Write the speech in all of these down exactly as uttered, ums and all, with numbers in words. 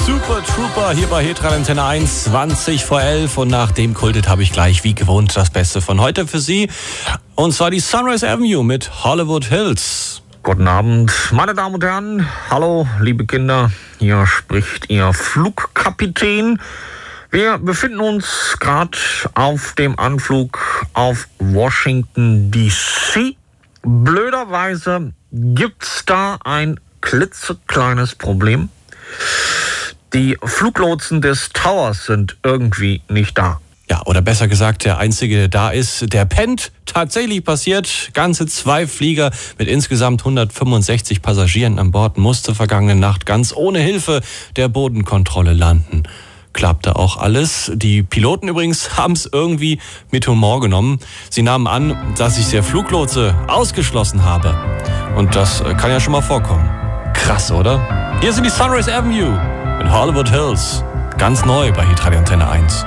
Super Trooper hier bei Hitradio Antenne eins, zwanzig vor elf. Und nach dem Kultet habe ich gleich wie gewohnt das Beste von heute für Sie. Und zwar die Sunrise Avenue mit Hollywood Hills. Guten Abend, meine Damen und Herren. Hallo, liebe Kinder. Hier spricht Ihr Flugkapitän. Wir befinden uns gerade auf dem Anflug auf Washington D C. Blöderweise gibt's da ein klitzekleines Problem. Die Fluglotsen des Towers sind irgendwie nicht da. Ja, oder besser gesagt, der Einzige, der da ist, der pennt. Tatsächlich passiert, ganze zwei Flieger mit insgesamt hundertfünfundsechzig Passagieren an Bord musste vergangene Nacht ganz ohne Hilfe der Bodenkontrolle landen. Klappte auch alles. Die Piloten übrigens haben es irgendwie mit Humor genommen. Sie nahmen an, dass ich der Fluglotse ausgeschlossen habe. Und das kann ja schon mal vorkommen. Krass, oder? Hier sind die Sunrise Avenue in Hollywood Hills. Ganz neu bei Hitradio Antenne eins.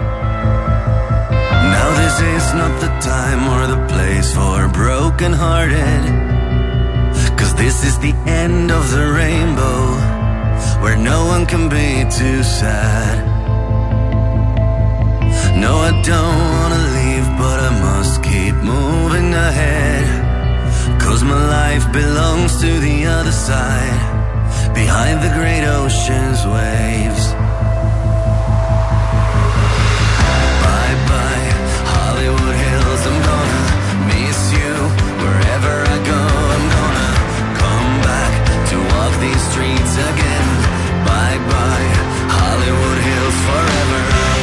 Now this is not the time or the place for broken-hearted, 'cause this is the end of the rainbow, where no one can be too sad. No, I don't wanna leave, but I must keep moving ahead, 'cause my life belongs to the other side, behind the great ocean's waves. Bye-bye, Hollywood Hills, I'm gonna miss you. Wherever I go, I'm gonna come back to walk these streets again. Bye-bye, Hollywood Hills forever.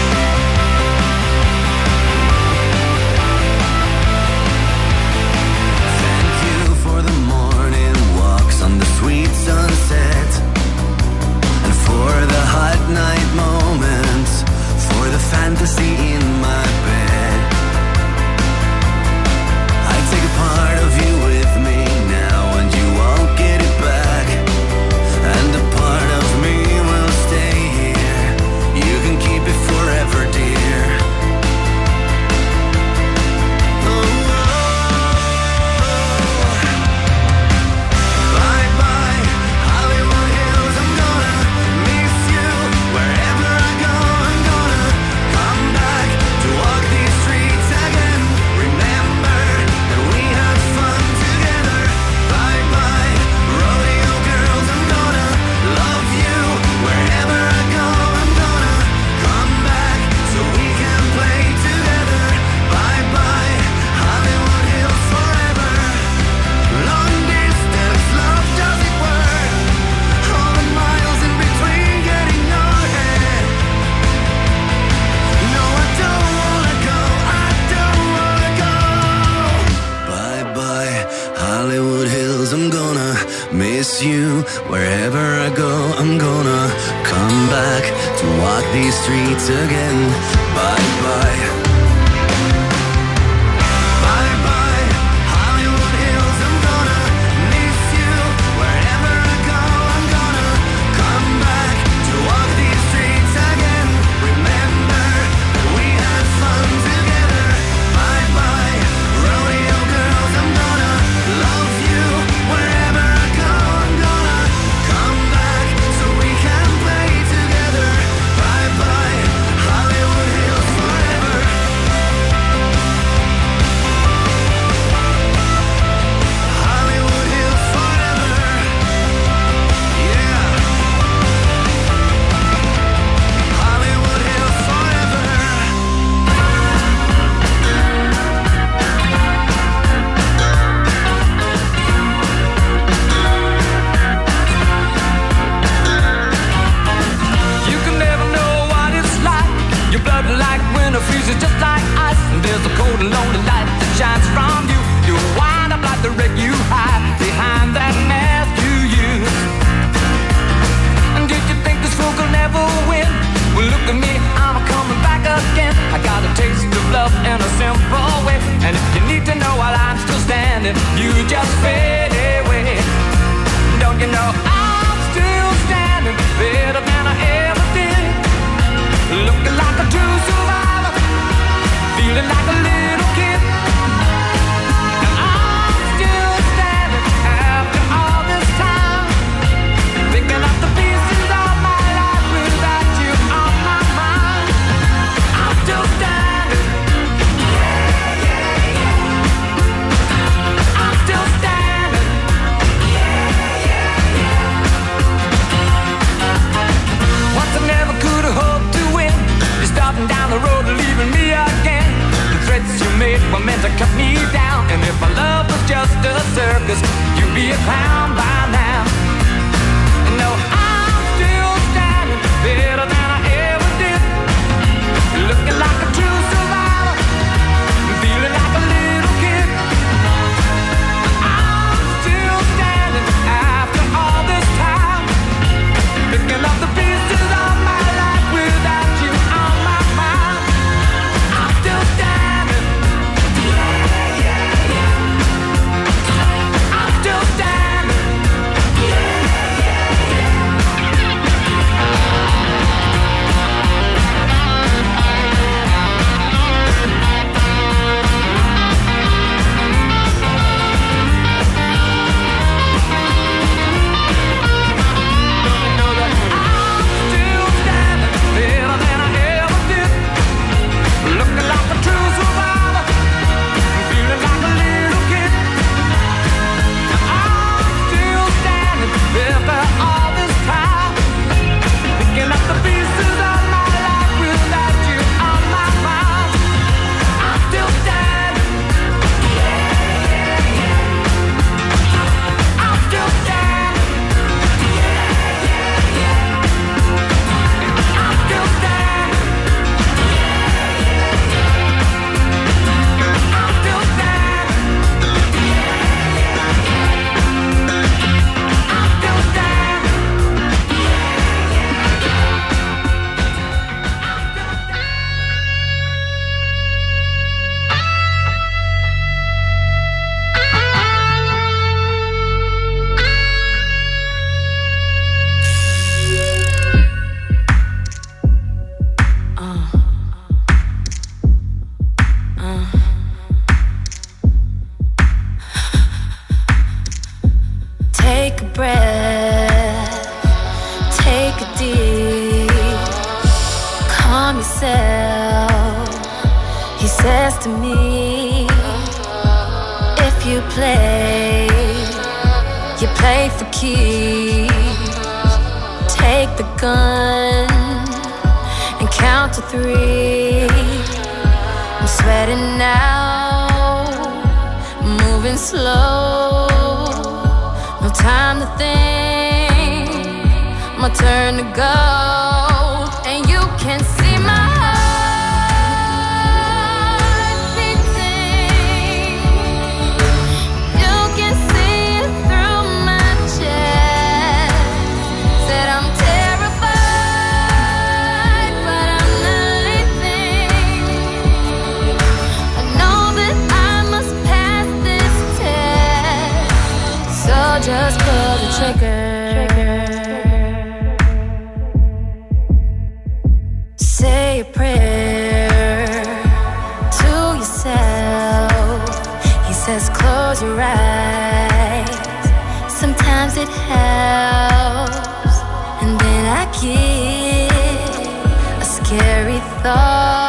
Thank you for the morning walks on the sweet sunset, and for the hot night moments, for the fantasy in my bed. I take a part of you with me now, and you won't get it back. And a part of me will stay here. You can keep it forever, dear. Oh, bye-bye, Hollywood Hills, I'm gonna miss you. Wherever I go, I'm gonna come back to walk these streets again. Remember that we had fun together. Bye-bye, rodeo girls, I'm gonna love you. Wherever I go, I'm gonna come back so we can play together. Bye-bye, Hollywood Hills forever. Long distance love, does it work? All the miles in between get in your head. No, I don't wanna go, I don't wanna go. Bye-bye, Hollywood Hills, I'm gonna miss you. Wherever I go, I'm gonna come back to walk these streets again. Bye-bye. Bye-bye, Hollywood Hills, I'm gonna miss you. Wherever I go, I'm gonna come back to walk these streets again. Remember that we had fun together. Bye-bye, rodeo girls, I'm gonna love you. Wherever I go, I'm gonna come back so we can play together. Bye-bye, Hollywood Hills forever. Hollywood Hills forever. Yeah. Hollywood Hills forever. You can never know what it's like. Your blood like winter freezes just like ice. And there's a cold and lonely light that shines from you. You wind up like the wreck you hide behind that mask you use. And did you think this fool could never win? Well, look at me, I'm coming back again. I got a taste of love in a simple way. And if you need to know while I'm still standing, you just fade away. Don't you know I'm still standing better than I ever did? Looking like a true survivor, feeling like a little kid. And I'm still standing after all this time, picking up the pieces of my life. were meant to cut me down. And if my love was just a circus, you'd be a clown by now. No, I'm still standing better than I ever did. Looking like a true survivor, feeling like a little kid. I'm still standing after all this time, picking up the pieces of my life without you on my mind. I'm still standing. Yeah, yeah, yeah. I'm still standing. Yeah, yeah, yeah. Take a breath, take a deep, calm yourself. He says to me, if you play, you play for keeps. Take the gun and count to three. I'm sweating now, moving slow. No time to think, my turn to go. And you can see my heart beating. You can see it through my chest. Said I'm terrified, but I'm not leaving. I know that I must pass this test. So just pull the trigger. Say a prayer to yourself. He says close your eyes. Sometimes it helps. And then I get a scary thought.